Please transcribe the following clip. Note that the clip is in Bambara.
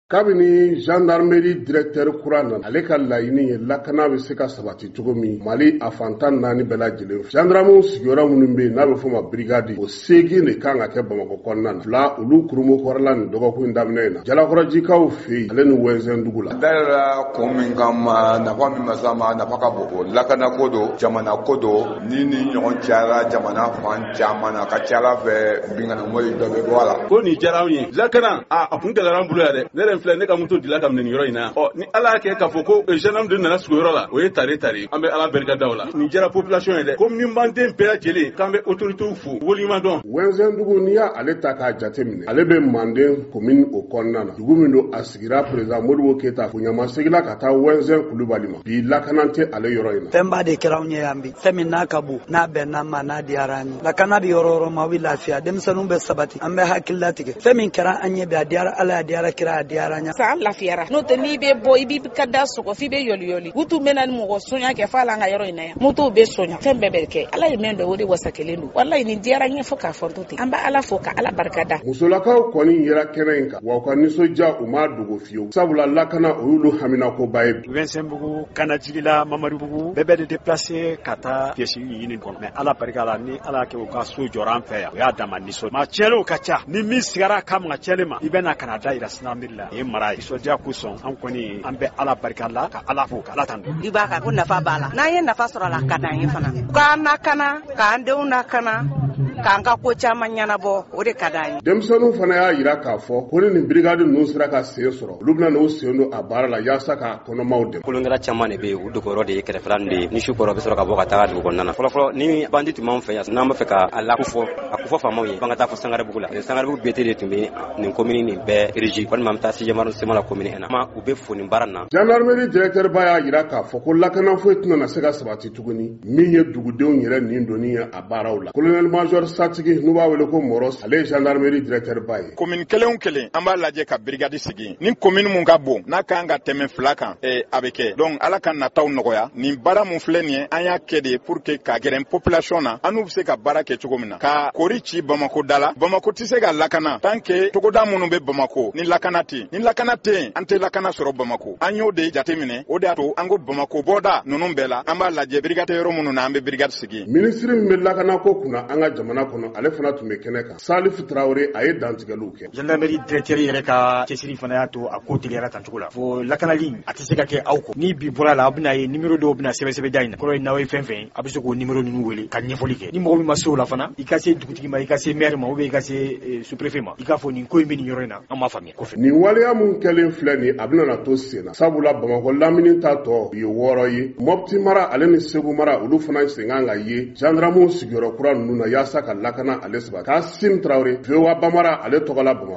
kabini gendarmerie directeur kura nana ale ka laɲini ye lakana bɛ se ka sabati cogo min Mali a fantan naani bɛɛ lajɛlen fɛ. Gendarmew sigiyɔrɔ minnu bɛ yen n'a bɛ fɔ ma brigade o 8 de kan ka kɛ Bamakɔ kɔnɔna na. 2 olu kurumo kɔrɔla nin dɔgɔkun in daminɛ in na. Jalakɔrɔjikaw fɛ yen ale ni Wɛnzɛndugu la. Dara ko min kama nafa min masa ma nafa ka bon lakana ko do jamana ko do ni ɲɔgɔn cayara jamana fan caman na ka ca Ala fɛ bingani wale dɔ bɛ bɔ a la. Ko nin diyara anw ye lakana a kun gɛlɛyara an bolo yan dɛ. Ne yɛrɛ filɛ ne ka moto dila ka minɛ nin yɔrɔ in na. Ni Ala y'a kɛ k'a fɔ ko gendarme de nana sigi yɔrɔ la o ye tare an bɛ Ala barika da o la. Nin diyara population ye dɛ. Ko min b'an den bɛɛ lajɛlen k'an bɛ autorités fo waliɲuman dɔn. Wɛnzɛndugu n'i y'ale ta k'a jate minɛ ale bɛ Manden commune o kɔnɔna na. Dugu min don a sigira président Modibo Keyita Kuɲama segila ka taa Wɛnzɛn Kulubali ma. Bi lakana tɛ ale yɔrɔ in na. Fɛn ba de kɛra anw ye yan bi. Fɛn min n'a ka bon n'a bɛnna ma n'a diyara an ye. Lakana bɛ yɔrɔ yɔrɔ ma o bɛ lafiya denmisɛnninw bɛ sabati an bɛ hakili latigɛ. Fɛn min kɛra an ɲɛ bi a diyara Ala a diyara kira a diyara an ye. Sa an lafiyara n'o tɛ n'i bɛ bɔ i b'i ka da sɔgɔ f'i bɛ yɔliyɔli. U tun bɛ na ni mɔgɔ sonya kɛ f'a la an ka yɔrɔ in na yan. Motow bɛ sonya fɛn bɛɛ bɛ kɛ Ala ye min dɔn o de wasa kelen don. Walayi nin diyara n ye fo k'a fɔ n to ten. An bɛ Ala fo ka Ala barika da. Musolakaw kɔni yera kɛnɛ in kan wa u ka nisɔndiya u ma dogo fiyewu. Sabula lakana o y'olu haminakoba ye. Wɛnzɛnbugu Kanajigila Mamaribugu bɛɛ bɛ de déplacer ka taa pièce ɲini kɔnɔ mais Ala barika la ni Ala kɛ u ka so jɔra an fɛ yan o y'a dama nisɔn. Ma cɛlew ka ca ni min sigara ka ma cɛle ma i bɛna kana da yira sinamiri la ye mara ye nisɔndiya kosɔn an kɔni an bɛ Ala barika la ka Ala fo ka Ala tanu. I b'a ka ko nafa b'a la n'an ye nafa sɔrɔ a la ka d'an ye fana k'an lakana k'an denw lakana k'an ka ko caman ɲɛnabɔ o de ka d'an ye. Denmisɛnninw fana y'a jira k'a fɔ ko ni nin brigade ninnu sera ka sen sɔrɔ olu bɛna n'u sen don a baara la yaasa ka kɔnɔmaw dɛmɛ. Kolonkɛla caman de bɛ yen u dogonyɔrɔ de ye kɛrɛfɛla ninnu de ye ni su kɔrɔ bɛ sɔrɔ ka bɔ ka taa dugu kɔnɔna na. Fɔlɔfɔlɔ ni bandi tun b'anw fɛ yan n'an bɛ fɛ ka a kofɔ faamaw ye f'an ka taa fɔ Sangarebugu la. Sangarebugu BT de tun bɛ nin commune nin bɛɛ régie walima an bɛ taa Sijɛmaru Semala commune na. U bɛ fo nin baara na. Gendarmerie directeur ba y'a jira k'a fɔ ko lakana foyi tɛna se ka sabati tuguni min ye dugudenw yɛrɛ nin donni ye a baaraw la. Colonel Major Satigi n'u b'a wele ko Moros ale ye gendarmerie directeur ba ye. Commune kelen o kelen an b'a lajɛ ka brigade sigi ni commune mun ka bon n'a kan ka tɛmɛ 2 kan a bɛ kɛ donc Ala ka nataw nɔgɔya nin baara mun filɛ nin ye an y'a kɛ de pour que ka gɛrɛ population na an n'u bɛ se ka baara kɛ cogo min na ka kori ci Bamako da la Bamako tɛ se ka lakana tant que togoda minnu bɛ Bamako ni lakana tɛ yen an tɛ lakana sɔrɔ Bamako an y'o de jateminɛ o de y'a to an ko Bamako bɔda ninnu bɛɛ la an b'a lajɛ brigade yɔrɔ minnu na an bɛ brigade sigi. Ministre min bɛ lakana ko kunna an ka jamana kɔnɔ ale fana tun bɛ kɛnɛ kan Salif Traoré a ye dantigɛliw kɛ. Gendarmerie directeur yɛrɛ ka cɛsiri fana y'a to a ko teliyara tan cogo la fo lakanali a tɛ se ka kɛ aw kɔ ni bi bɔra la a bɛna ye numéro dɔw bɛna sɛbɛsɛbɛ da in na kɔrɔ ye n'aw ye fɛn fɛn a bɛ se k'o numéro ninnu wele ka ɲɛfɔli kɛ ni mɔgɔ min ma se o la fana i ka se dugutigi ma i ka se maire ma ou bien i ka se sous-préfet ma i k'a fɔ nin ko in bɛ nin yɔrɔ in na an b'a faamuya kɔfɛ. Nin waleya mun kɛlen filɛ nin a bɛna na to sen na sabula Bamakɔ lamini ta tɔ ye 6 ye Mopti mara ale ni Segu mara olu fana sen kan ka ye gendarmew sigiyɔrɔ kura ninnu na yaasa ka lakana ale saba Kasim Traoré VOA Bamara ale tɔgɔ la Bamakɔ.